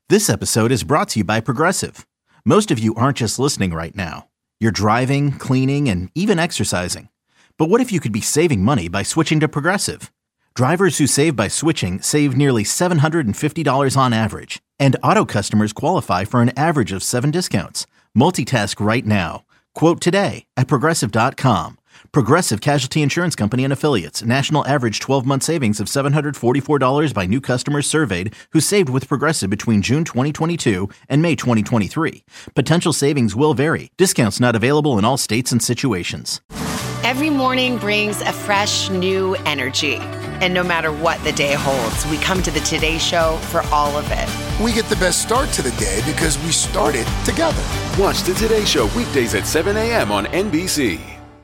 This episode is brought to you by Progressive. Most of you aren't just listening right now. You're driving, cleaning, and even exercising. But what if you could be saving money by switching to Progressive? Drivers who save by switching save nearly $750 on average. And auto customers qualify for an average of 7 discounts. Multitask right now. Quote today at Progressive.com. Progressive Casualty Insurance Company and Affiliates. National average 12-month savings of $744 by new customers surveyed who saved with Progressive between June 2022 and May 2023. Potential savings will vary. Discounts not available in all states and situations. Every morning brings a fresh, new energy. And no matter what the day holds, we come to the Today Show for all of it. We get the best start to the day because we started together. Watch the Today Show weekdays at 7 a.m. on NBC.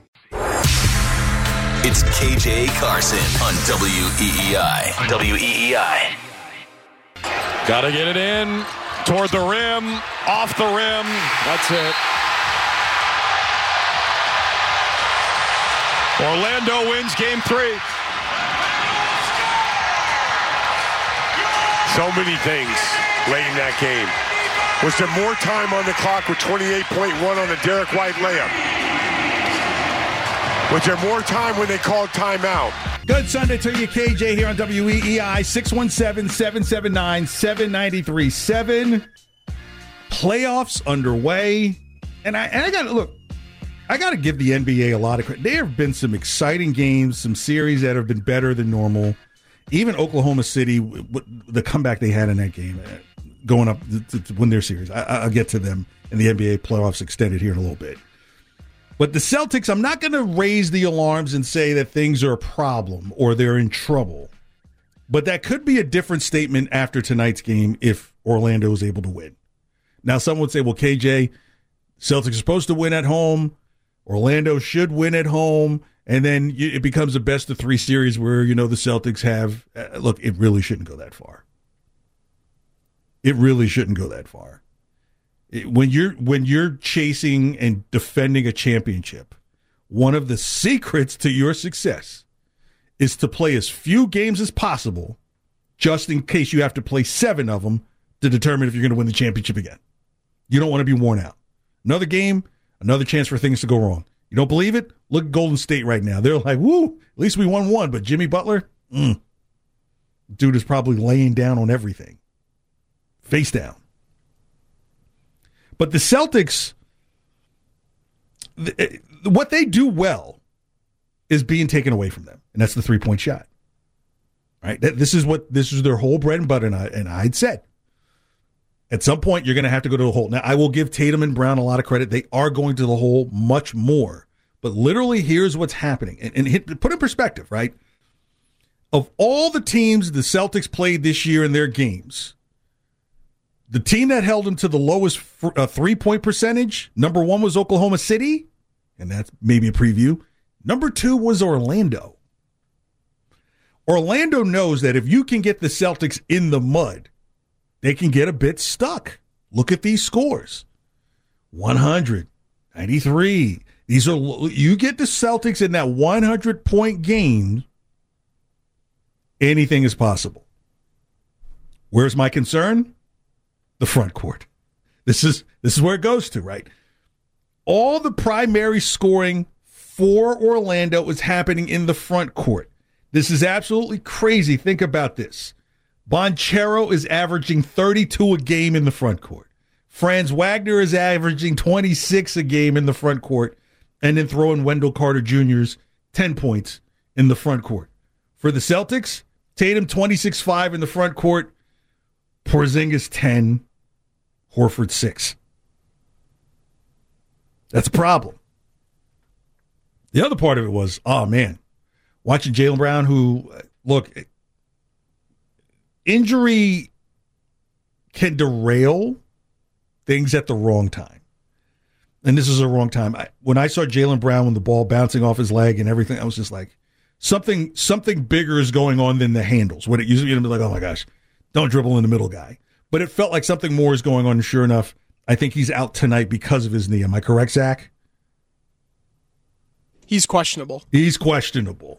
It's KJ Carson on WEEI. WEEI. Gotta get it in. Toward the rim. Off the rim. That's it. Orlando wins game 3. So many things late in that game. Was there more time on the clock with 28.1 on the Derek White layup? Was there more time when they called timeout? Good Sunday to you, KJ, here on WEEI, 617-779-7937. Playoffs underway. And I got to look, I got to give the NBA a lot of credit. There have been some exciting games, some series that have been better than normal. Even Oklahoma City, the comeback they had in that game, going up to win their series. I'll get to them in the NBA playoffs extended here in a little bit. But the Celtics, I'm not going to raise the alarms and say that things are a problem or they're in trouble. But that could be a different statement after tonight's game if Orlando is able to win. Now, some would say, well, KJ, Celtics are supposed to win at home. Orlando should win at home. And then it becomes a best-of-3 series where, the Celtics have look, it really shouldn't go that far. It really shouldn't go that far. When you're chasing and defending a championship, one of the secrets to your success is to play as few games as possible, just in case you have to play 7 of them to determine if you're going to win the championship again. You don't want to be worn out. Another game, another chance for things to go wrong. You don't believe it? Look at Golden State right now. They're like, woo, at least we won 1. But Jimmy Butler, dude is probably laying down on everything. Face down. But the Celtics, what they do well is being taken away from them, and that's the 3-point shot. Right? This is their whole bread and butter, and I'd said at some point you're going to have to go to the hole. Now, I will give Tatum and Brown a lot of credit. They are going to the hole much more. But literally, here's what's happening. And put in perspective, right? Of all the teams the Celtics played this year in their games, the team that held them to the lowest 3-point percentage, number 1 was Oklahoma City, and that's maybe a preview. Number 2 was Orlando. Orlando knows that if you can get the Celtics in the mud, they can get a bit stuck. Look at these scores. 100, 93. These are, you get the Celtics in that 100-point game, anything is possible. Where's my concern? The front court. This is where it goes to, right? All the primary scoring for Orlando is happening in the front court. This is absolutely crazy. Think about this. Banchero is averaging 32 a game in the front court. Franz Wagner is averaging 26 a game in the front court, and then throw in Wendell Carter Jr.'s 10 points in the front court. For the Celtics, Tatum 26-5 in the front court, Porzingis 10, Horford 6. That's a problem. The other part of it was, oh man, watching Jaylen Brown, who, look, injury can derail things at the wrong time. And this is a wrong time. When I saw Jaylen Brown with the ball bouncing off his leg and everything, I was just like, something bigger is going on than the handles. When it usually be like, oh my gosh, don't dribble in the middle, guy. But it felt like something more is going on. And sure enough, I think he's out tonight because of his knee. Am I correct, Zach? He's questionable. He's questionable.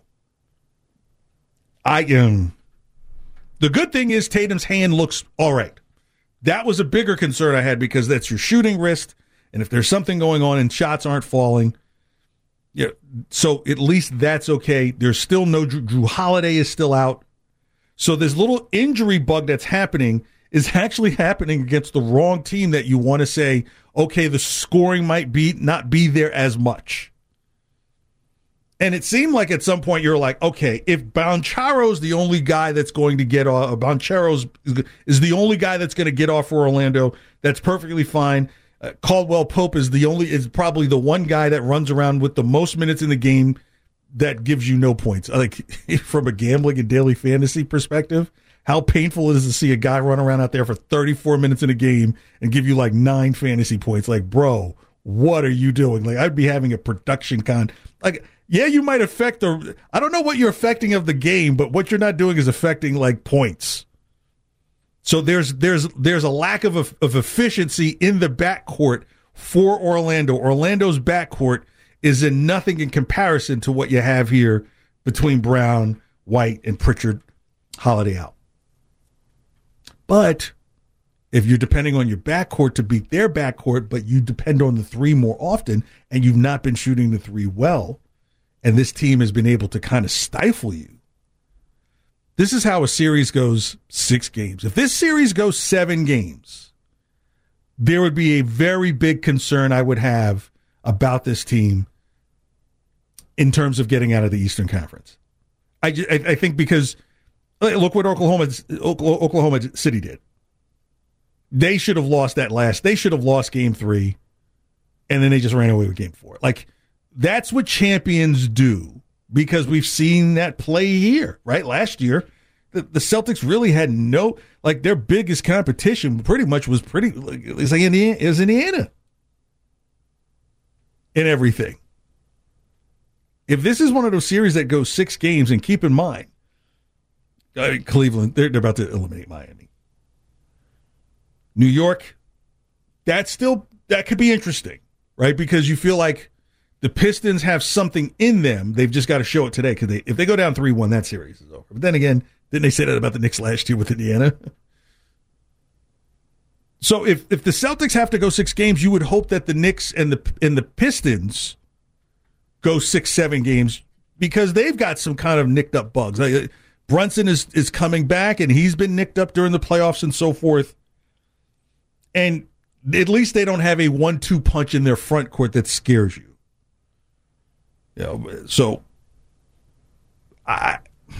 The good thing is Tatum's hand looks all right. That was a bigger concern I had because that's your shooting wrist, and if there's something going on and shots aren't falling, yeah. So at least that's okay. There's still no Drew Holiday is still out, so this little injury bug that's happening is actually happening against the wrong team that you want to say, okay, the scoring might not be there as much. And it seemed like at some point you're like, okay, if Banchero's the only guy that's going to get off, Banchero's is the only guy that's going to get off for Orlando, that's perfectly fine. Caldwell Pope is probably the one guy that runs around with the most minutes in the game that gives you no points. Like from a gambling and daily fantasy perspective, how painful it is to see a guy run around out there for 34 minutes in a game and give you like 9 fantasy points. Like, bro, what are you doing? Like, I'd be having a production like. Yeah, you might affect I don't know what you're affecting of the game, but what you're not doing is affecting like points. So there's a lack of efficiency in the backcourt for Orlando. Orlando's backcourt is in nothing in comparison to what you have here between Brown, White, and Pritchard, Holiday out. But if you're depending on your backcourt to beat their backcourt, but you depend on the three more often, and you've not been shooting the three well, and this team has been able to kind of stifle you. This is how a series goes 6 games. If this series goes 7 games, there would be a very big concern I would have about this team in terms of getting out of the Eastern Conference. I think because look what Oklahoma City did. They should have lost they should have lost game 3, and then they just ran away with game 4. Like, that's what champions do, because we've seen that play here, right? Last year, the Celtics really had their biggest competition pretty much was Indiana in everything. If this is one of those series that goes 6 games, and keep in mind, Cleveland, they're about to eliminate Miami. New York, that could be interesting, right? Because you feel like the Pistons have something in them. They've just got to show it today, because if they go down 3-1, that series is over. But then again, didn't they say that about the Knicks last year with Indiana? So if the Celtics have to go 6 games, you would hope that the Knicks and the Pistons go 6-7 games, because they've got some kind of nicked up bugs. Brunson is coming back, and he's been nicked up during the playoffs and so forth. And at least they don't have a 1-2 punch in their front court that scares you. So I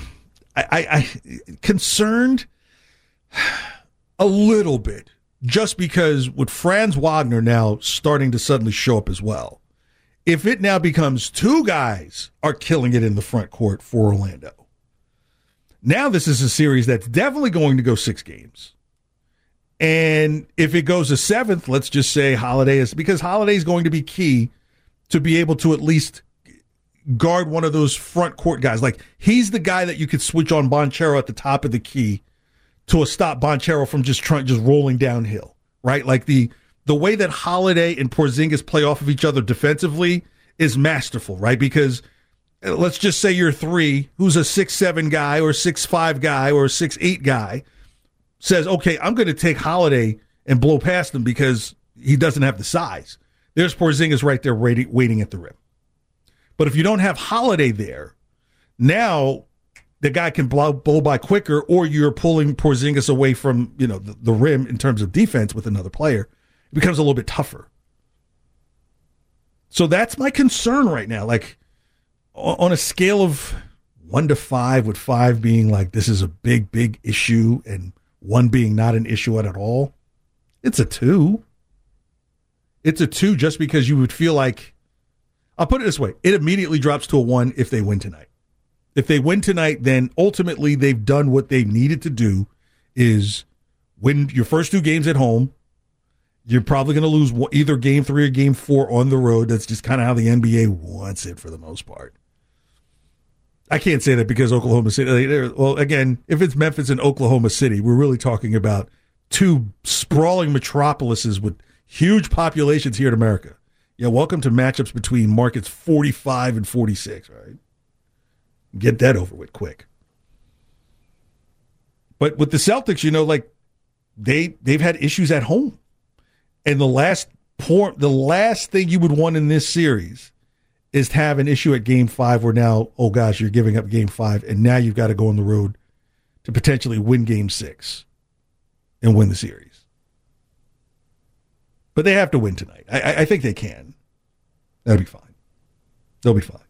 concerned a little bit, just because with Franz Wagner now starting to suddenly show up as well. If it now becomes 2 guys are killing it in the front court for Orlando, now this is a series that's definitely going to go 6 games. And if it goes a 7th, let's just say because Holiday is going to be key to be able to at least guard one of those front court guys. Like, he's the guy that you could switch on Banchero at the top of the key to stop Banchero from just rolling downhill, right? Like the way that Holiday and Porzingis play off of each other defensively is masterful, right? Because let's just say you're 3, who's a 6'7" guy or 6'5" guy or a 6'8" guy, says, okay, I'm going to take Holiday and blow past him because he doesn't have the size. There's Porzingis right there waiting at the rim. But if you don't have Holiday there, now the guy can blow by quicker, or you're pulling Porzingis away from the rim in terms of defense with another player. It becomes a little bit tougher. So that's my concern right now. Like, on a scale of 1 to 5, with 5 being like this is a big, big issue, and 1 being not an issue at all, it's a 2. It's a 2 just because you would feel like, I'll put it this way, it immediately drops to a 1 if they win tonight. If they win tonight, then ultimately they've done what they needed to do, is win your first 2 games at home. You're probably going to lose either game 3 or game 4 on the road. That's just kind of how the NBA wants it for the most part. I can't say that because Oklahoma City, well, again, if it's Memphis and Oklahoma City, we're really talking about 2 sprawling metropolises with huge populations here in America. Yeah, welcome to matchups between markets 45 and 46, right? Get that over with quick. But with the Celtics, they've had issues at home. And the last thing you would want in this series is to have an issue at Game 5 where now, oh gosh, you're giving up Game 5, and now you've got to go on the road to potentially win Game 6 and win the series. But they have to win tonight. I think they can. That'll be fine. They'll be fine.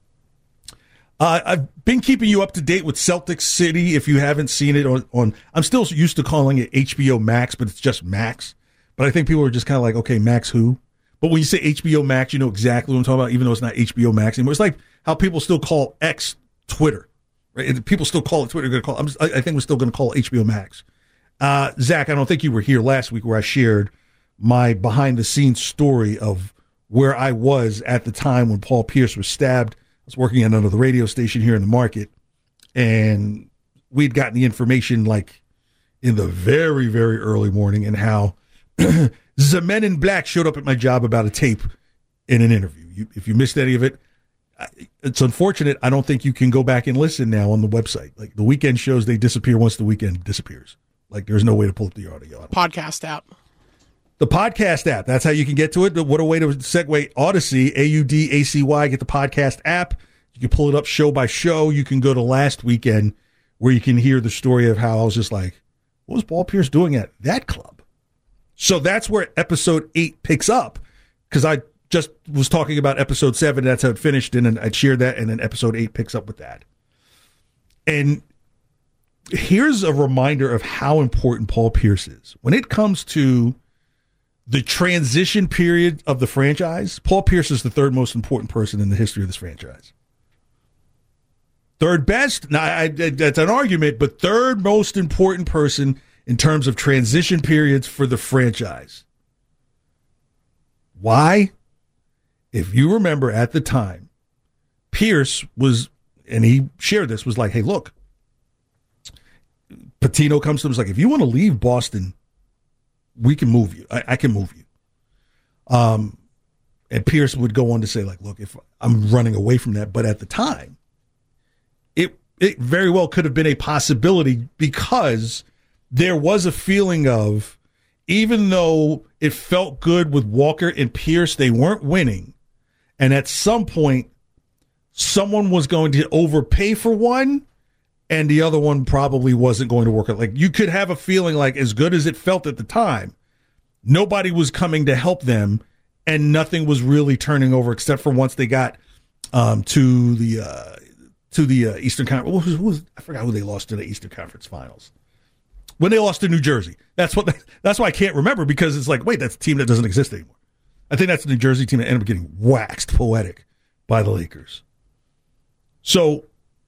I've been keeping you up to date with Celtics City. If you haven't seen it on I'm still used to calling it HBO Max, but it's just Max. But I think people are just kind of like, okay, Max who? But when you say HBO Max, you know exactly what I'm talking about, even though it's not HBO Max anymore. It's like how people still call X Twitter, right? People still call it Twitter. I think we're still going to call it HBO Max. Zach, I don't think you were here last week where I shared my behind-the-scenes story of where I was at the time when Paul Pierce was stabbed. I was working at another radio station here in the market, and we'd gotten the information like in the very, very early morning, and how the Men in Black showed up at my job about a tape in an interview. If you missed any of it, it's unfortunate. I don't think you can go back and listen now on the website. Like the weekend shows, they disappear once the weekend disappears. Like there's no way to pull up the audio. Podcast app. The podcast app. That's how you can get to it. What a way to segue. Odyssey, AUDACY. Get the podcast app. You can pull it up show by show. You can go to last weekend where you can hear the story of how I was just like, what was Paul Pierce doing at that club? So that's where episode 8 picks up, because I just was talking about episode 7. That's how it finished, and then I shared that, and then episode 8 picks up with that. And here's a reminder of how important Paul Pierce is. When it comes to the transition period of the franchise, Paul Pierce is the third most important person in the history of this franchise. Third best? Now, that's an argument, but third most important person in terms of transition periods for the franchise. Why? If you remember at the time, Pierce was, and he shared this, was like, hey, look, Pitino comes to him, was like, if you want to leave Boston, we can move you. I can move you. And Pierce would go on to say, like, look, if I'm running away from that, but at the time, it very well could have been a possibility, because there was a feeling of, even though it felt good with Walker and Pierce, they weren't winning. And at some point, someone was going to overpay for one, and the other one probably wasn't going to work out. Like, you could have a feeling like, as good as it felt at the time, nobody was coming to help them, and nothing was really turning over except for once they got to the Eastern Conference. I forgot who they lost to the Eastern Conference Finals. When they lost to New Jersey. That's why I can't remember, because it's like, wait, that's a team that doesn't exist anymore. I think that's the New Jersey team that ended up getting waxed poetic by the Lakers. So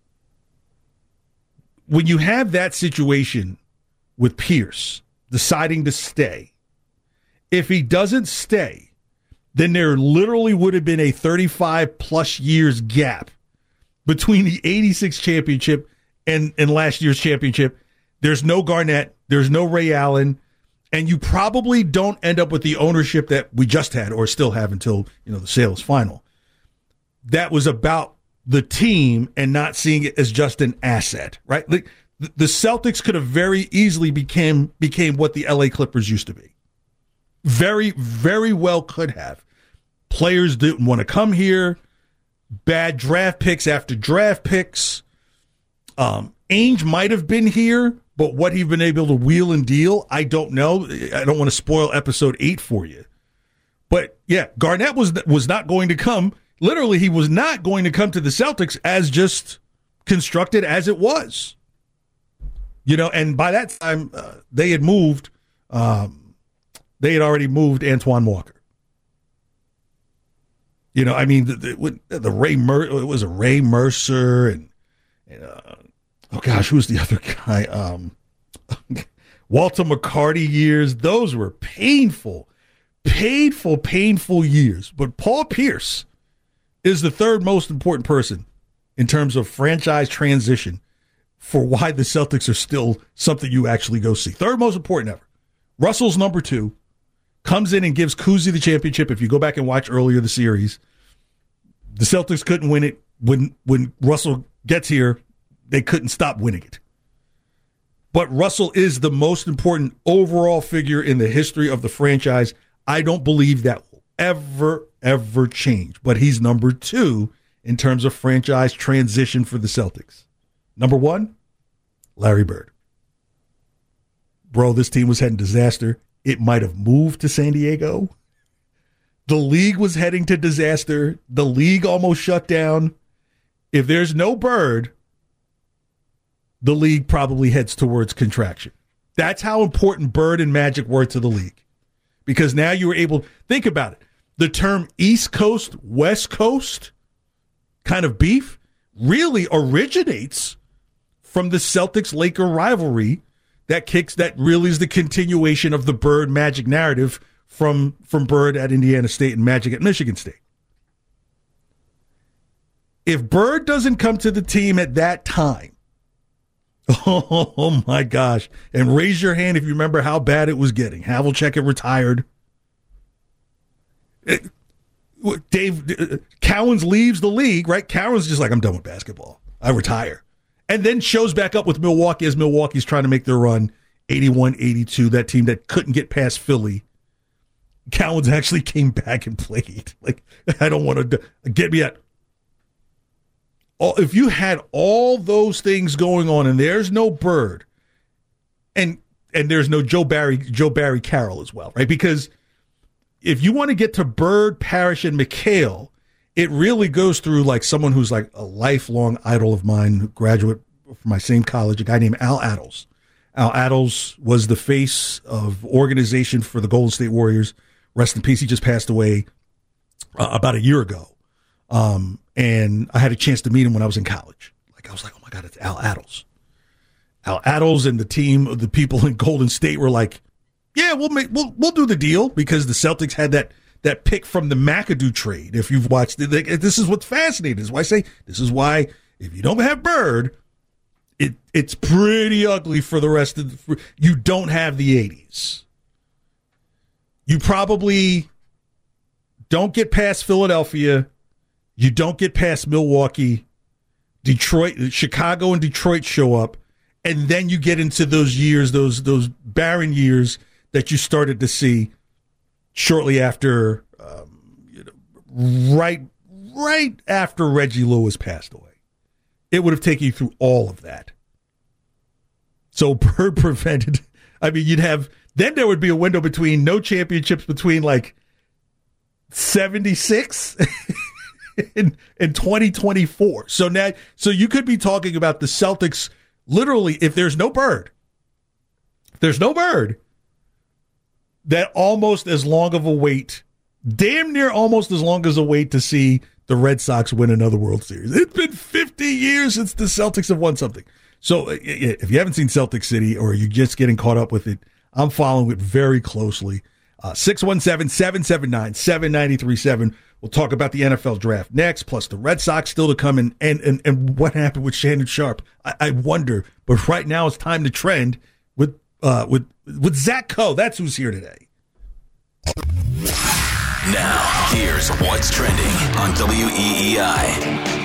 when you have that situation with Pierce deciding to stay, if he doesn't stay, then there literally would have been a 35-plus years gap between the 86 championship and last year's championship. There's no Garnett. There's no Ray Allen. And you probably don't end up with the ownership that we just had, or still have until, the sale is final. That was about the team and not seeing it as just an asset, right? The Celtics could have very easily became what the LA Clippers used to be. Very, very well could have. Players didn't want to come here. Bad draft picks after draft picks. Ainge might have been here, but what he's been able to wheel and deal, I don't know. I don't want to spoil episode 8 for you. But yeah, Garnett was not going to come. Literally, he was not going to come to the Celtics as just constructed as it was. And by that time, they had moved. They had already moved Antoine Walker. The Ray Mercer, it was a Ray Mercer and oh gosh, who's the other guy? Walter McCarty years. Those were painful years. But Paul Pierce is the third most important person in terms of franchise transition for why the Celtics are still something you actually go see. Third most important ever. Russell's number 2. Comes in and gives Kuzi the championship. If you go back and watch earlier the series, the Celtics couldn't win it. When Russell gets here, they couldn't stop winning it. But Russell is the most important overall figure in the history of the franchise. I don't believe that will ever change. But he's number 2 in terms of franchise transition for the Celtics. Number 1, Larry Bird. Bro, this team was heading disaster. It might have moved to San Diego. The league was heading to disaster. The league almost shut down. If there's no Bird, the league probably heads towards contraction. That's how important Bird and Magic were to the league. Because now you were able, think about it, the term East Coast, West Coast kind of beef really originates from the Celtics-Laker rivalry that really is the continuation of the Bird Magic narrative from Bird at Indiana State and Magic at Michigan State. If Bird doesn't come to the team at that time, oh my gosh, and raise your hand if you remember how bad it was getting. Havlicek had retired. Cowens leaves the league, right? Cowens just like, I'm done with basketball. I retire. And then shows back up with Milwaukee as Milwaukee's trying to make their run 81-82, that team that couldn't get past Philly. Cowens actually came back and played. Like, I don't want to get me at. If you had all those things going on and there's no Bird and there's no Joe Barry Carroll as well, right? Because if you want to get to Bird, Parrish, and McHale, it really goes through like someone who's like a lifelong idol of mine, graduate from my same college, a guy named Al Attles. Al Attles was the face of organization for the Golden State Warriors. Rest in peace. He just passed away about a year ago. And I had a chance to meet him when I was in college. Like, I was like, oh my God, it's Al Attles. Al Attles and the team of the people in Golden State were like, yeah, we'll do the deal, because the Celtics had that pick from the McAdoo trade. If you've watched it, this is what's fascinating. This is why I say, this is why if you don't have Bird, it's pretty ugly for the rest of you don't have the 80s. You probably don't get past Philadelphia. You don't get past Milwaukee. Detroit, Chicago and Detroit show up. And then you get into those years, those barren years that you started to see shortly after, right after Reggie Lewis passed away. It would have taken you through all of that. So Bird prevented, I mean, then there would be a window between no championships between like 76 and 2024. So you could be talking about the Celtics literally, if there's no Bird, that almost as long of a wait, damn near almost as long as a wait to see the Red Sox win another World Series. It's been 50 years since the Celtics have won something. So if you haven't seen Celtic City or you're just getting caught up with it, I'm following it very closely. 617-779-7937. We'll talk about the NFL draft next, plus the Red Sox still to come, and what happened with Shannon Sharpe. I wonder, but right now it's time to trend with Zach Coe. That's who's here today. Now, here's what's trending on WEEI.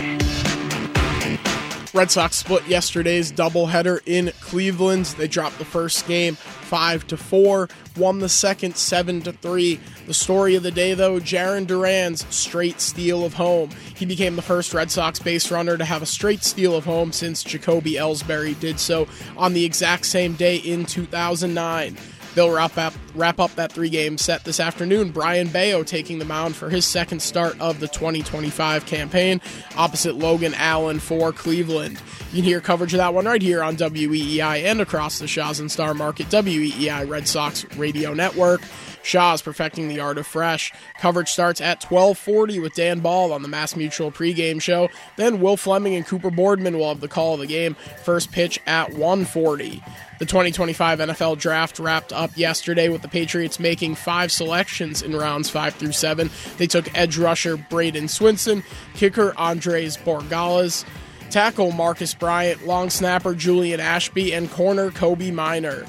Red Sox split yesterday's doubleheader in Cleveland. They dropped the first game 5-4, won the second 7-3. The story of the day, though, Jarren Duran's straight steal of home. He became the first Red Sox base runner to have a straight steal of home since Jacoby Ellsbury did so on the exact same day in 2009. They'll wrap up that three-game set this afternoon. Brian Bayo taking the mound for his second start of the 2025 campaign opposite Logan Allen for Cleveland. You can hear coverage of that one right here on WEEI and across the Shaw's and Star Market WEEI Red Sox Radio Network. Shaw's perfecting the art of fresh. Coverage starts at 12:40 with Dan Ball on the Mass Mutual pregame show. Then Will Fleming and Cooper Boardman will have the call of the game. First pitch at 1:40. The 2025 NFL Draft wrapped up yesterday with the Patriots making 5 selections in rounds 5 through 7. They took edge rusher Braden Swinson, kicker Andres Borregales, tackle Marcus Bryant, long snapper Julian Ashby, and corner Kobe Minor.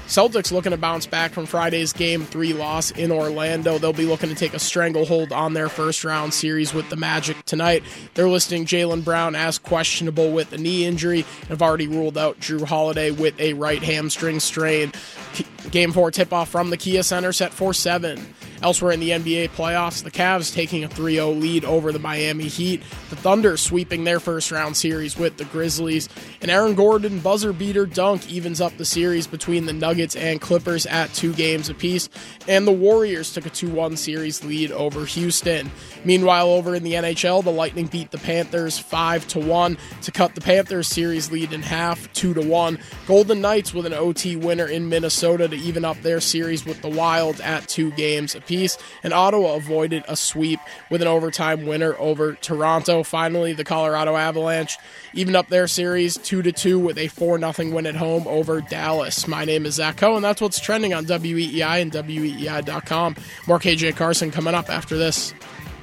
Celtics looking to bounce back from Friday's Game 3 loss in Orlando. They'll be looking to take a stranglehold on their first-round series with the Magic tonight. They're listing Jaylen Brown as questionable with a knee injury and have already ruled out Drew Holiday with a right hamstring strain. Game 4 tip-off from the Kia Center set for 7. Elsewhere in the NBA playoffs, the Cavs taking a 3-0 lead over the Miami Heat. The Thunder sweeping their first-round series with the Grizzlies. An Aaron Gordon buzzer-beater dunk evens up the series between the Nuggets and Clippers at 2 games apiece. And the Warriors took a 2-1 series lead over Houston. Meanwhile, over in the NHL, the Lightning beat the Panthers 5-1 to cut the Panthers series lead in half, 2-1. Golden Knights with an OT winner in Minnesota to even up their series with the Wild at 2 games apiece. And Ottawa avoided a sweep with an overtime winner over Toronto. Finally, the Colorado Avalanche evened up their series 2-2 with a 4-0 win at home over Dallas. My name is Zach Coe, and that's what's trending on WEEI and WEEI.com. More KJ Carson coming up after this.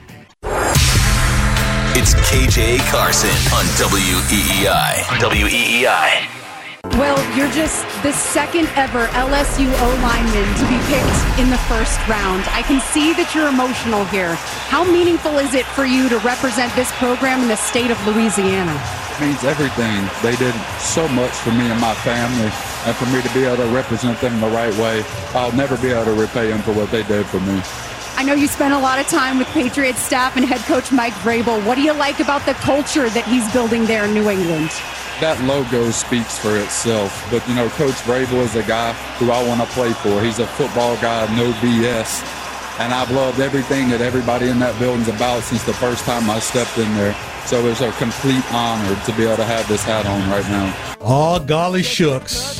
It's KJ Carson on WEEI. WEEI. Well, you're just the second ever LSU O-lineman to be picked in the first round. I can see that you're emotional here. How meaningful is it for you to represent this program in the state of Louisiana? It means everything. They did so much for me and my family, and for me to be able to represent them the right way, I'll never be able to repay them for what they did for me. I know you spent a lot of time with Patriots staff and head coach Mike Vrabel. What do you like about the culture that he's building there in New England? That logo speaks for itself. But, Coach Vrabel is a guy who I want to play for. He's a football guy, no BS. And I've loved everything that everybody in that building's about since the first time I stepped in there. So it's a complete honor to be able to have this hat on right now. Oh, golly shucks.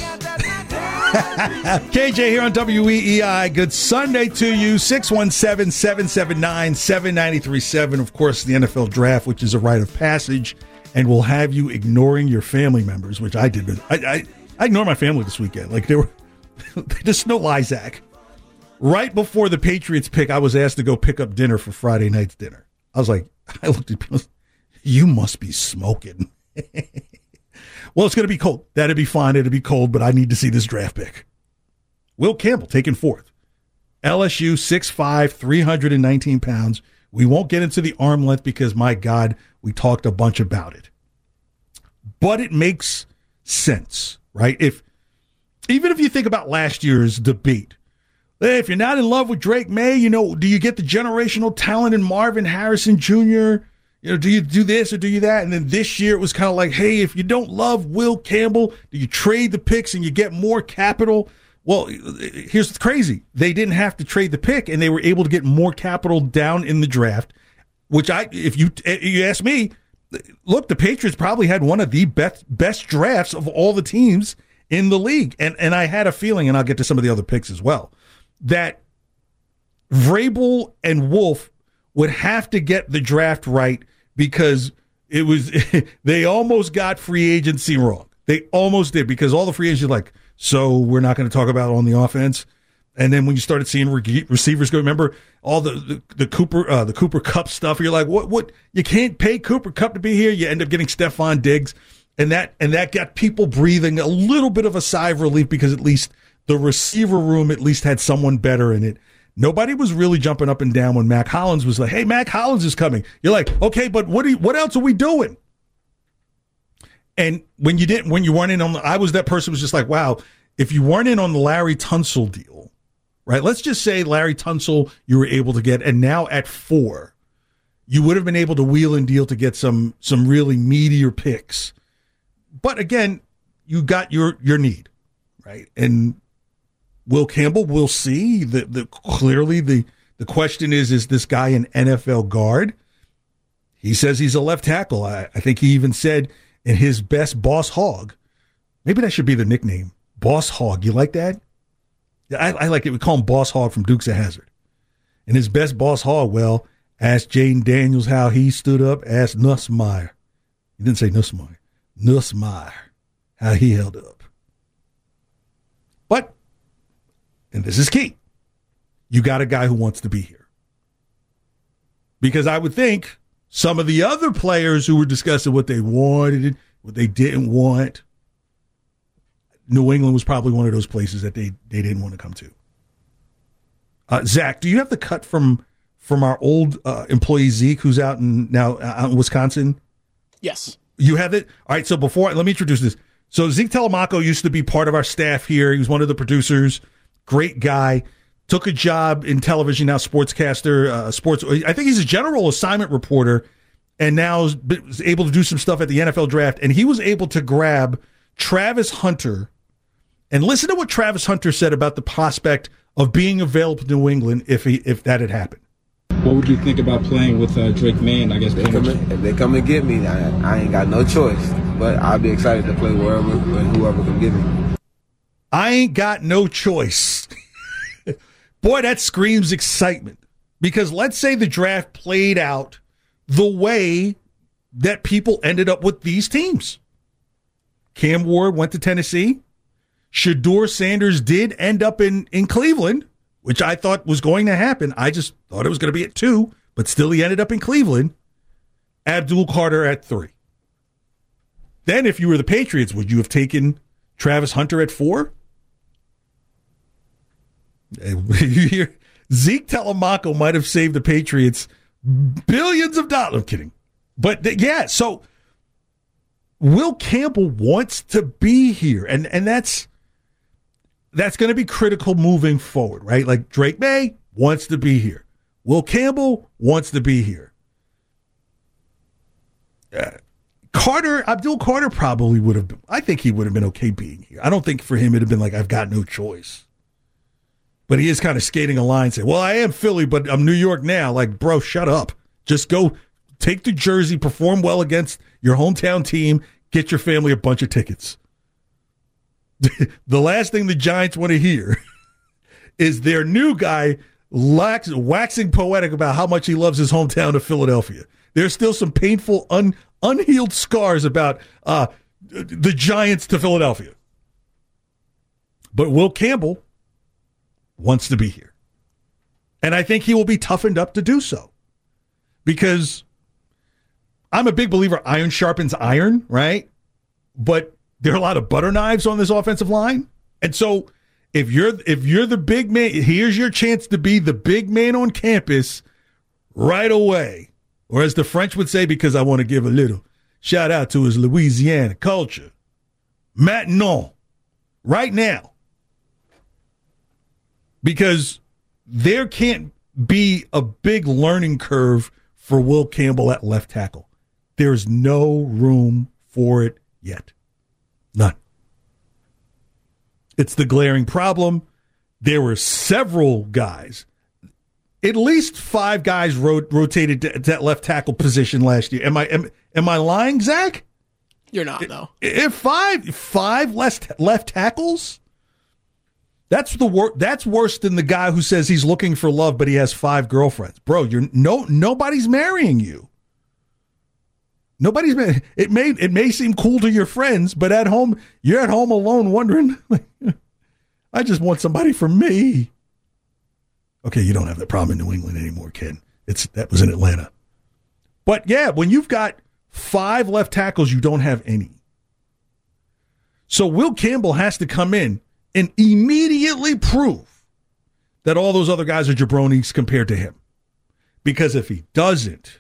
KJ here on WEEI. Good Sunday to you. 617-779-7937. Of course, the NFL draft, which is a rite of passage, and will have you ignoring your family members, which I did. I ignored my family this weekend. Like, they just no lie, Zach. Right before the Patriots pick, I was asked to go pick up dinner for Friday night's dinner. I looked at people, you must be smoking. Well, it's going to be cold. That'd be fine. It'll be cold, but I need to see this draft pick. Will Campbell taken 4th. LSU, 6'5", 319 pounds. We won't get into the arm length because, my God, we talked a bunch about it. But it makes sense, right? Even if you think about last year's debate, if you're not in love with Drake May, do you get the generational talent in Marvin Harrison Jr.? Do you do this or do you that? And then this year it was kind of like, hey, if you don't love Will Campbell, do you trade the picks and you get more capital? Well, here's what's crazy. They didn't have to trade the pick, and they were able to get more capital down in the draft, which if you ask me, look, the Patriots probably had one of the best drafts of all the teams in the league. And I had a feeling, and I'll get to some of the other picks as well, that Vrabel and Wolf would have to get the draft right because they almost got free agency wrong. They almost did, because all the free agents are like, so we're not going to talk about on the offense. And then when you started seeing receivers go, remember all the Cooper Kupp stuff, you're like, what? You can't pay Cooper Kupp to be here. You end up getting Stephon Diggs. And that got people breathing a little bit of a sigh of relief, because at least the receiver room at least had someone better in it. Nobody was really jumping up and down when Mac Hollins was like, hey, Mac Hollins is coming. You're like, okay, but what else are we doing? And when you weren't in on I was that person who was just like, wow, if you weren't in on the Larry Tunsil deal, right? Let's just say Larry Tunsil you were able to get, and now at 4, you would have been able to wheel and deal to get some really meatier picks. But again, you got your need, right? And Will Campbell, we'll see. Clearly the question is this guy an NFL guard? He says he's a left tackle. I think he even said in his best, Boss Hog. Maybe that should be the nickname, Boss Hog. You like that? I like it. We call him Boss Hog from Dukes of Hazzard. In his best, Boss Hog, well, asked Jaden Daniels how he stood up. Asked Nussmeier. He didn't say Nussmeier. Nussmeier, how he held up. But, and this is key, you got a guy who wants to be here. Because I would think some of the other players who were discussing what they wanted, what they didn't want, New England was probably one of those places that they didn't want to come to. Zach, do you have the cut from our old employee Zeke, who's out in Wisconsin? Yes. You have it? All right, so let me introduce this. So Zeke Telemaco used to be part of our staff here. He was one of the producers. Great guy. Took a job in television, now sportscaster, sports. I think he's a general assignment reporter, and now is able to do some stuff at the NFL draft. And he was able to grab Travis Hunter. And listen to what Travis Hunter said about the prospect of being available to New England if that had happened. What would you think about playing with Drake May? I guess if they come and get me, I ain't got no choice. But I'll be excited to play wherever and whoever can get me. I ain't got no choice. Boy, that screams excitement. Because let's say the draft played out the way that people ended up with these teams. Cam Ward went to Tennessee. Shedeur Sanders did end up in Cleveland, which I thought was going to happen. I just thought it was going to be at 2, but still he ended up in Cleveland. Abdul Carter at 3. Then if you were the Patriots, would you have taken Travis Hunter at 4? Zeke Telemaco might have saved the Patriots billions of dollars. I'm kidding. But yeah, so Will Campbell wants to be here, and that's going to be critical moving forward, right? Like Drake May wants to be here. Will Campbell wants to be here. Abdul Carter probably would have been, I think he would have been okay being here. I don't think for him it would have been like, I've got no choice. But he is kind of skating a line saying, well, I am Philly, but I'm New York now. Like, bro, shut up. Just go take the jersey, perform well against your hometown team, get your family a bunch of tickets. The last thing the Giants want to hear is their new guy waxing poetic about how much he loves his hometown of Philadelphia. There's still some painful, unhealed scars about the Giants to Philadelphia. But Will Campbell wants to be here. And I think he will be toughened up to do so. Because I'm a big believer iron sharpens iron, right? But there are a lot of butter knives on this offensive line. And so if you're the big man, here's your chance to be the big man on campus right away. Or as the French would say, because I want to give a little shout out to his Louisiana culture. Maintenant. Right now. Because there can't be a big learning curve for Will Campbell at left tackle. There's no room for it yet. None. It's the glaring problem. There were several guys, at least 5 guys rotated to that left tackle position last year. Am I lying, Zach? You're not, though. If five left tackles, that's worse than the guy who says he's looking for love, but he has 5 girlfriends. Bro, nobody's marrying you. It may seem cool to your friends, but at home you're at home alone wondering, I just want somebody for me. Okay, you don't have that problem in New England anymore, Ken. That was in Atlanta. But yeah, when you've got 5 left tackles, you don't have any. So Will Campbell has to come in and immediately prove that all those other guys are jabronis compared to him. Because if he doesn't,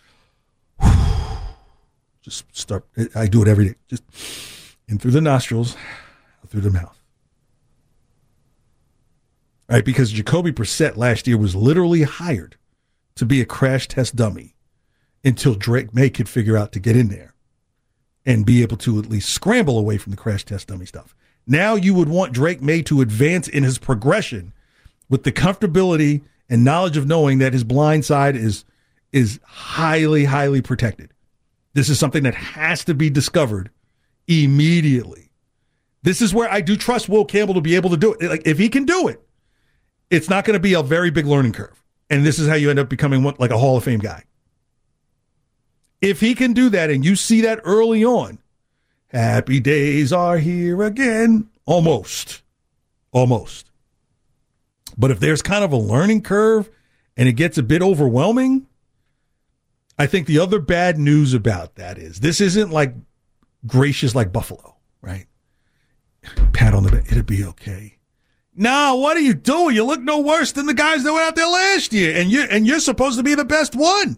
just start. I do it every day. Just in through the nostrils, out through the mouth. All right, because Jacoby Brissett last year was literally hired to be a crash test dummy until Drake May could figure out to get in there and be able to at least scramble away from the crash test dummy stuff. Now you would want Drake May to advance in his progression with the comfortability and knowledge of knowing that his blind side is highly, highly protected. This is something that has to be discovered immediately. This is where I do trust Will Campbell to be able to do it. Like, if he can do it, it's not going to be a very big learning curve. And this is how you end up becoming like a Hall of Fame guy. If he can do that and you see that early on, happy days are here again. Almost. But if there's kind of a learning curve and it gets a bit overwhelming, I think the other bad news about that is this isn't like gracious like Buffalo, right? pat on the back. It'll be okay. No, what are you doing? You look no worse than the guys that went out there last year, and you're supposed to be the best one.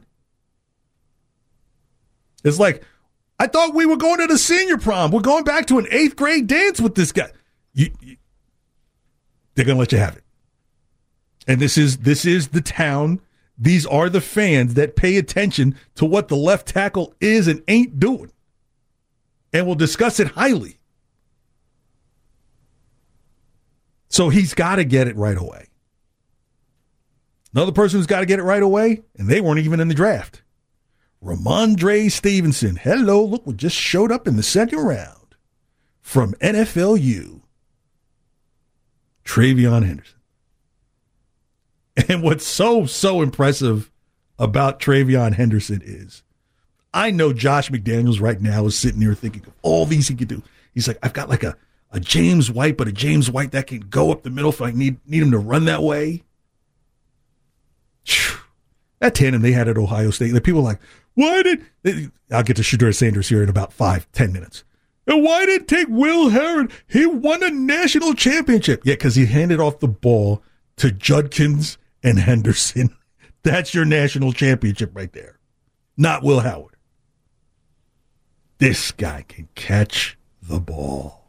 It's like, I thought we were going to the senior prom. We're going back to an 8th grade dance with this guy. They're going to let you have it. And this is the town. These are the fans that pay attention to what the left tackle is and ain't doing. And will discuss it highly. So he's got to get it right away. Another person who's got to get it right away, and they weren't even in the draft. Ramondre Stevenson. Hello, look what just showed up in the second round from NFLU. TreVeyon Henderson. And what's so impressive about TreVeyon Henderson is, I know Josh McDaniels right now is sitting here thinking of all these he could do. He's like, I've got like a James White, but a James White that can go up the middle if I need him to run that way. That tandem they had at Ohio State, the people are like, I'll get to Shedeur Sanders here in about 5-10 minutes. And why did it take Will Herron? He won a national championship. Yeah, because he handed off the ball to Judkins and Henderson. That's your national championship right there. Not Will Howard. This guy can catch the ball.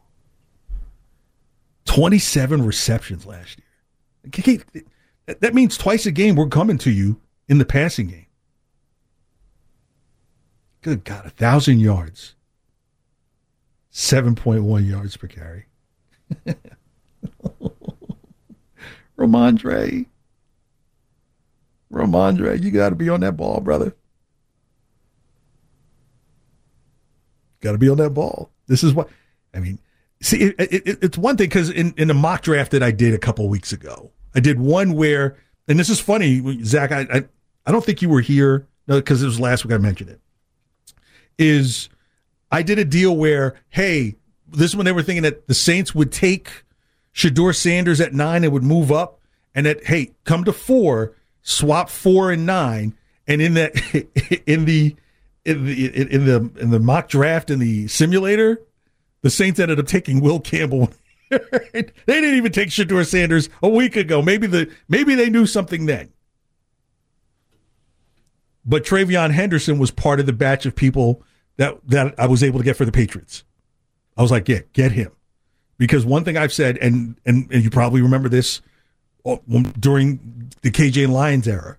27 receptions last year. That means twice a game we're coming to you in the passing game. Good God, 1,000 yards. 7.1 yards per carry. Ramondre, you got to be on that ball, brother. Got to be on that ball. This is what, I mean, see, it's one thing because in the mock draft that I did a couple weeks ago, I did one where, and this is funny, Zach, I don't think you were here, no, because it was last week I mentioned it, is I did a deal where, hey, this is when they were thinking that the Saints would take Shedeur Sanders at 9 and would move up, and that, hey, come to 4, swap 4 and 9, and in that in the mock draft in the simulator, the Saints ended up taking Will Campbell. They didn't even take Shedeur Sanders a week ago. Maybe they knew something then. But TreVeyon Henderson was part of the batch of people that I was able to get for the Patriots. I was like, yeah, get him. Because one thing I've said, and you probably remember this during the KJ and Lions era,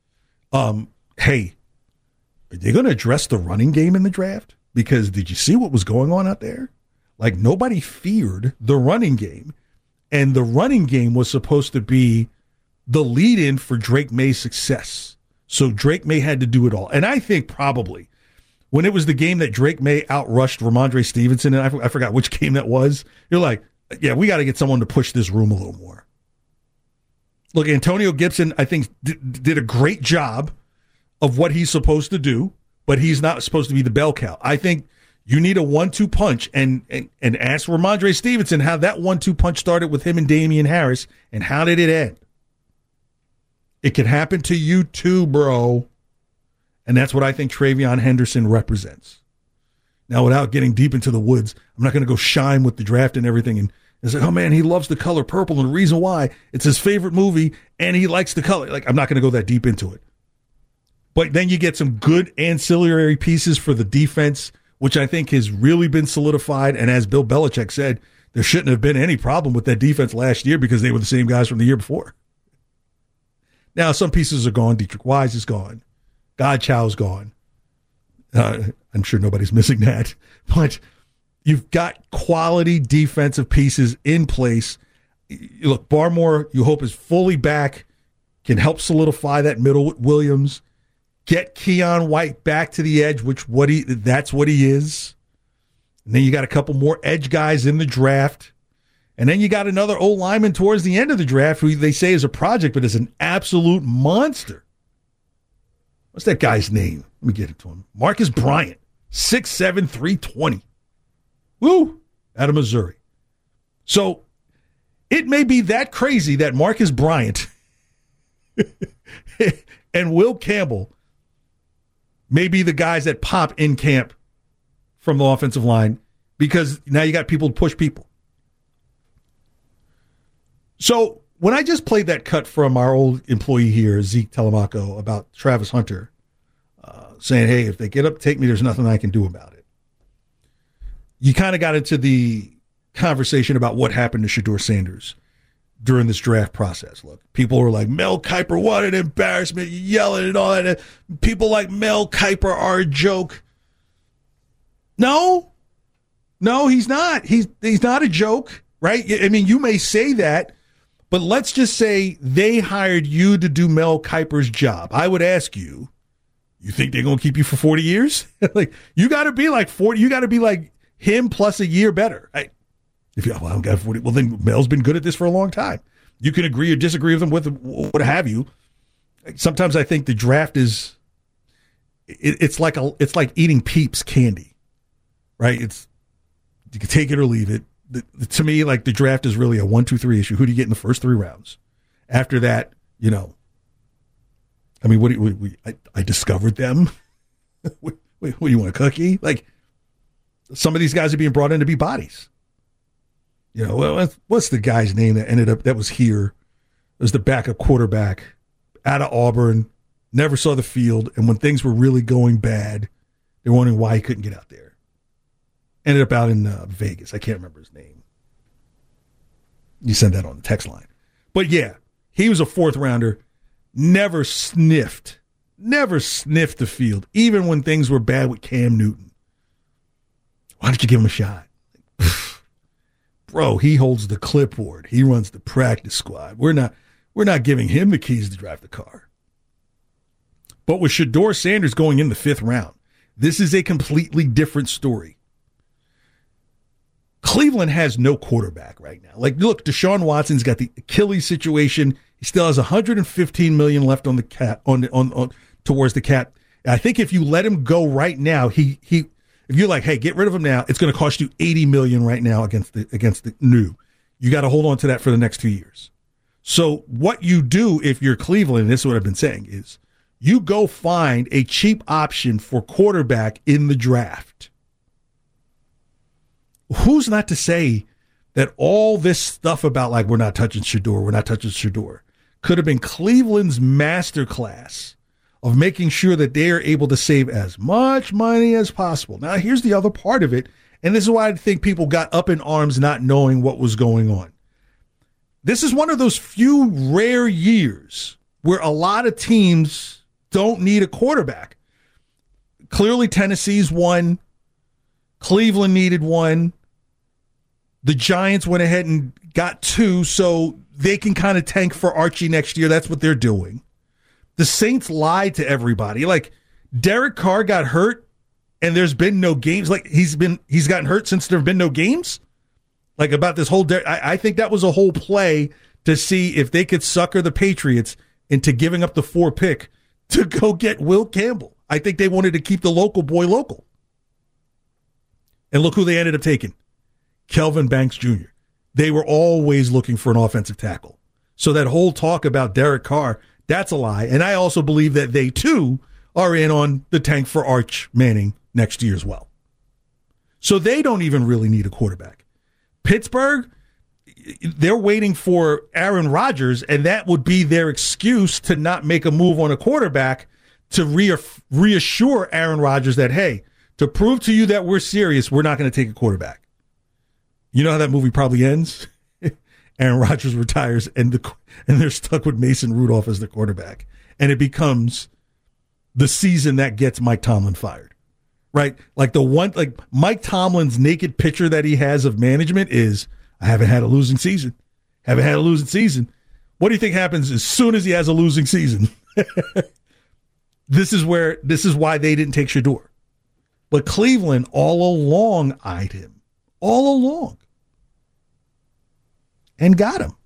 hey, are they going to address the running game in the draft? Because did you see what was going on out there? Like, nobody feared the running game. And the running game was supposed to be the lead-in for Drake May's success. So Drake May had to do it all. And I think probably when it was the game that Drake May outrushed Ramondre Stevenson, and I forgot which game that was, you're like, yeah, we got to get someone to push this room a little more. Look, Antonio Gibson, I think, did a great job of what he's supposed to do, but he's not supposed to be the bell cow. I think you need a 1-2 punch, and ask Ramondre Stevenson how that 1-2 punch started with him and Damian Harris, and how did it end? It can happen to you too, bro. And that's what I think TreVeyon Henderson represents. Now, without getting deep into the woods, I'm not going to go shine with the draft and everything. And it's like, oh, man, he loves the color purple. And the reason why, it's his favorite movie, and he likes the color. Like, I'm not going to go that deep into it. But then you get some good ancillary pieces for the defense, which I think has really been solidified. And as Bill Belichick said, there shouldn't have been any problem with that defense last year because they were the same guys from the year before. Now, some pieces are gone. Dietrich Wise is gone. Godchau's gone. I'm sure nobody's missing that. But you've got quality defensive pieces in place. Look, Barmore, you hope, is fully back, can help solidify that middle with Williams. Get Keon White back to the edge, that's what he is. And then you got a couple more edge guys in the draft. And then you got another old lineman towards the end of the draft who they say is a project, but is an absolute monster. What's that guy's name? Let me get it to him. Marcus Bryant, 6'7", 320. Woo! Out of Missouri. So it may be that crazy that Marcus Bryant and Will Campbell may be the guys that pop in camp from the offensive line because now you got people to push people. So when I just played that cut from our old employee here, Zeke Telemaco, about Travis Hunter, saying, hey, if they get up to take me, there's nothing I can do about it. You kind of got into the conversation about what happened to Shedeur Sanders during this draft process. Look, people were like, Mel Kiper, what an embarrassment, yelling and all that. People like Mel Kiper are a joke. No, he's not. He's not a joke, right? I mean, you may say that, but let's just say they hired you to do Mel Kiper's job. I would ask you, you think they're going to keep you for 40 years? Like, you got to be like 40. You got to be like him plus a year better. If you, well, I don't got 40. Well, then Mel's been good at this for a long time. You can agree or disagree with him, with what have you. Sometimes I think the draft is, it's like eating Peeps candy, right? It's, you can take it or leave it. To me, like, the draft is really a 1, 2, 3 issue. Who do you get in the first 3 rounds? After that, I mean, I discovered them. What do you want, a cookie? Like, some of these guys are being brought in to be bodies. What's the guy's name that was here? It was the backup quarterback out of Auburn, never saw the field, and when things were really going bad, they were wondering why he couldn't get out there. Ended up out in Vegas. I can't remember his name. You sent that on the text line. But yeah, he was a 4th rounder. Never sniffed the field, even when things were bad with Cam Newton. Why don't you give him a shot? Bro, he holds the clipboard. He runs the practice squad. We're not giving him the keys to drive the car. But with Shedeur Sanders going in the 5th round, this is a completely different story. Cleveland has no quarterback right now. Like, look, Deshaun Watson's got the Achilles situation. He still has $115 million left on the cap, on towards the cap. I think if you let him go right now, if you're like, hey, get rid of him now, it's going to cost you $80 million right now against the new. You got to hold on to that for the next 2 years. So what you do if you're Cleveland, and this is what I've been saying, is you go find a cheap option for quarterback in the draft. Who's not to say that all this stuff about, like, we're not touching Shedeur, could have been Cleveland's masterclass of making sure that they are able to save as much money as possible. Now, here's the other part of it, and this is why I think people got up in arms not knowing what was going on. This is one of those few rare years where a lot of teams don't need a quarterback. Clearly, Tennessee's one. Cleveland needed one. The Giants went ahead and got 2, so they can kind of tank for Archie next year. That's what they're doing. The Saints lied to everybody. Like, Derek Carr got hurt, and there's been no games. Like, he's gotten hurt since there have been no games. Like, about this whole I think that was a whole play to see if they could sucker the Patriots into giving up the 4 pick to go get Will Campbell. I think they wanted to keep the local boy local. And look who they ended up taking. Kelvin Banks Jr. They were always looking for an offensive tackle. So that whole talk about Derek Carr, that's a lie. And I also believe that they, too, are in on the tank for Arch Manning next year as well. So they don't even really need a quarterback. Pittsburgh, they're waiting for Aaron Rodgers, and that would be their excuse to not make a move on a quarterback to reassure Aaron Rodgers that, hey, to prove to you that we're serious, we're not going to take a quarterback. You know how that movie probably ends? Aaron Rodgers retires, and they're stuck with Mason Rudolph as the quarterback. And it becomes the season that gets Mike Tomlin fired. Right? Like Mike Tomlin's naked picture that he has of management is, I haven't had a losing season. What do you think happens as soon as he has a losing season? This is why they didn't take Shedeur. But Cleveland all along eyed him. All along. And got him.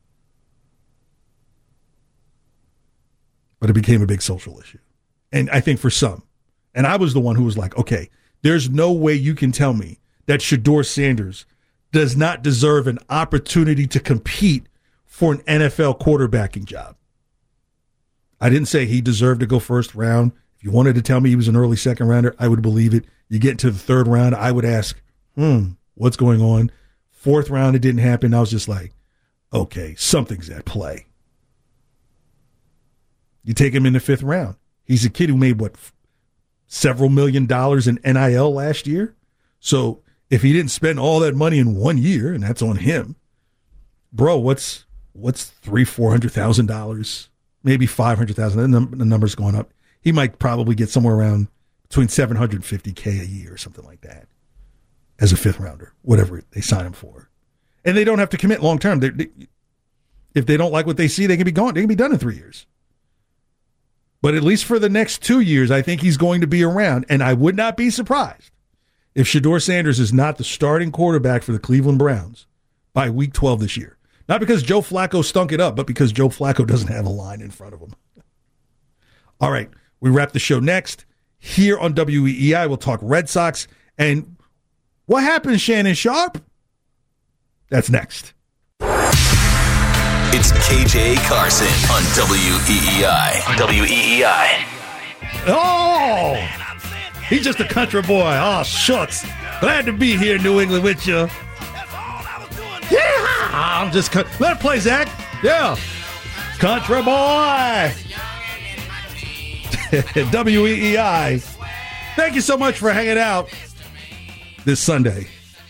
But it became a big social issue. And I think for some, and I was the one who was like, okay, there's no way you can tell me that Shedeur Sanders does not deserve an opportunity to compete for an NFL quarterbacking job. I didn't say he deserved to go first round. If you wanted to tell me he was an early second rounder, I would believe it. You get to the 3rd round, I would ask, what's going on? 4th round, it didn't happen. I was just like, okay, something's at play. You take him in the 5th round. He's a kid who made, several $1 million in NIL last year? So if he didn't spend all that money in 1 year, and that's on him, bro, what's $300,000-$400,000, maybe $500,000? The number's going up. He might probably get somewhere around between $750K a year or something like that as a 5th rounder, whatever they sign him for. And they don't have to commit long term. If they don't like what they see, they can be gone. They can be done in 3 years. But at least for the next 2 years, I think he's going to be around. And I would not be surprised if Shedeur Sanders is not the starting quarterback for the Cleveland Browns by week 12 this year. Not because Joe Flacco stunk it up, but because Joe Flacco doesn't have a line in front of him. All right, we wrap the show next. Here on WEEI, we'll talk Red Sox. And what happened, Shannon Sharpe? That's next. It's KJ Carson on WEEI. WEEI. Oh, he's just a country boy. Oh, shucks. Glad to be here in New England with you. Yeah, I'm just let it play, Zach. Yeah, country boy. WEEI. Thank you so much for hanging out this Sunday.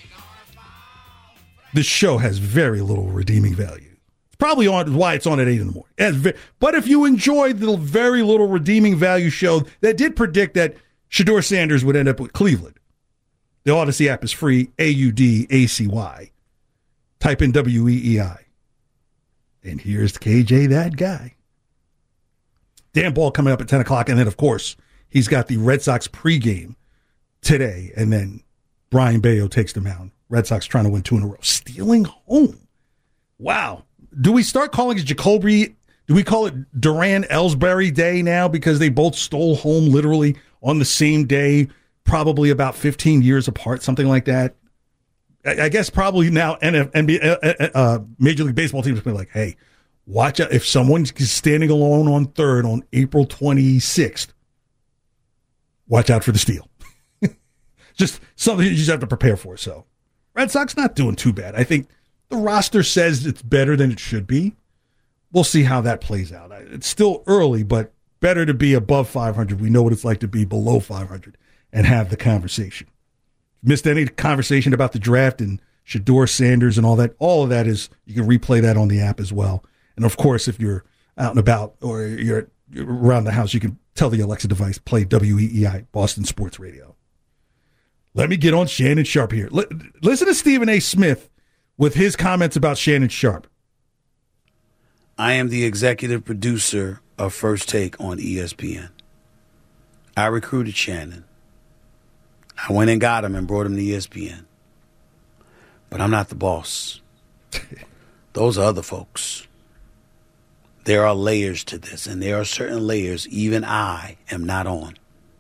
This show has very little redeeming value. It's probably why it's on at 8 in the morning. But if you enjoyed the very little redeeming value show that did predict that Shedeur Sanders would end up with Cleveland, the Odyssey app is free, AUDACY. Type in WEEI. And here's KJ, that guy. Dan Ball coming up at 10 o'clock. And then, of course, he's got the Red Sox pregame today. And then Brian Bayo takes the mound. Red Sox trying to win 2 in a row. Stealing home. Wow. Do we start calling it Jacoby? Do we call it Duran-Ellsbury Day now because they both stole home literally on the same day, probably about 15 years apart, something like that? I guess probably now Major League Baseball teams are like, hey, watch out. If someone's standing alone on third on April 26th, watch out for the steal. Just something you just have to prepare for. So Red Sox not doing too bad. I think the roster says it's better than it should be. We'll see how that plays out. It's still early, but better to be above 500. We know what it's like to be below 500 and have the conversation. Missed any conversation about the draft and Shedeur Sanders and all of that is, you can replay that on the app as well. And of course, if you're out and about or you're around the house, you can tell the Alexa device, play WEEI, Boston Sports Radio. Let me get on Shannon Sharpe here. Listen to Stephen A. Smith with his comments about Shannon Sharpe. I am the executive producer of First Take on ESPN. I recruited Shannon. I went and got him and brought him to ESPN. But I'm not the boss. Those are other folks. There are layers to this, and there are certain layers even I am not on.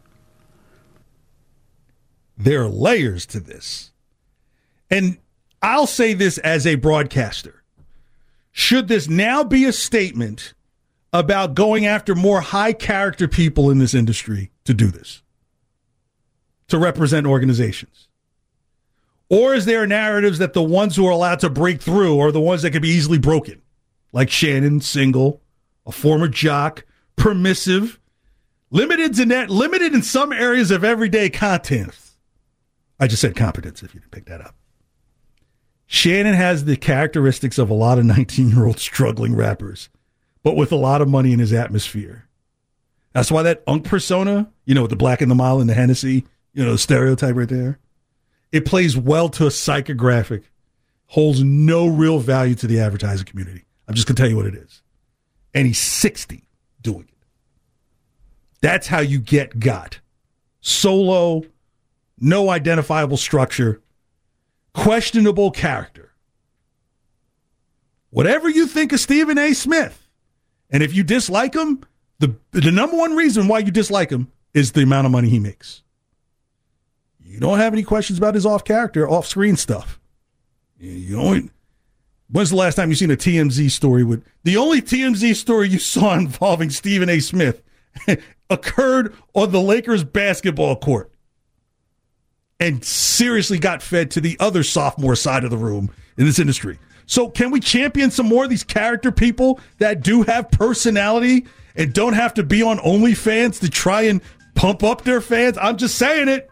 There are layers to this. And I'll say this as a broadcaster. Should this now be a statement about going after more high-character people in this industry to do this? To represent organizations? Or is there narratives that the ones who are allowed to break through are the ones that can be easily broken? Like Shannon, single, a former jock, permissive, limited in some areas of everyday content. I just said competence, if you didn't pick that up. Shannon has the characteristics of a lot of 19-year-old struggling rappers, but with a lot of money in his atmosphere. That's why that Unk persona, with the black and the mild and the Hennessy, the stereotype right there, it plays well to a psychographic, holds no real value to the advertising community. I'm just going to tell you what it is. And he's 60 doing it. That's how you get got. Solo, no identifiable structure, questionable character. Whatever you think of Stephen A. Smith, and if you dislike him, the number one reason why you dislike him is the amount of money he makes. You don't have any questions about his off-screen stuff. When's the last time you've seen a TMZ story with the only TMZ story you saw involving Stephen A. Smith occurred on the Lakers basketball court and seriously got fed to the other sophomore side of the room in this industry. So can we champion some more of these character people that do have personality and don't have to be on OnlyFans to try and pump up their fans? I'm just saying it.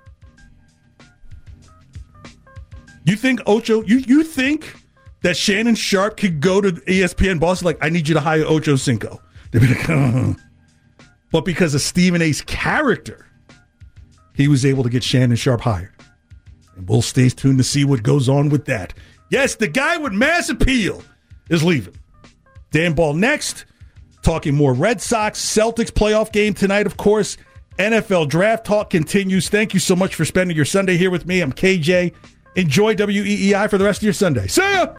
You think Ocho, you think that Shannon Sharpe could go to ESPN Boston like, I need you to hire Ocho Cinco? They'd be like, oh. But because of Stephen A's character, he was able to get Shannon Sharpe hired. And we'll stay tuned to see what goes on with that. Yes, the guy with mass appeal is leaving. Dan Ball next, talking more Red Sox, Celtics playoff game tonight, of course. NFL draft talk continues. Thank you so much for spending your Sunday here with me. I'm KJ. Enjoy WEEI for the rest of your Sunday. See ya!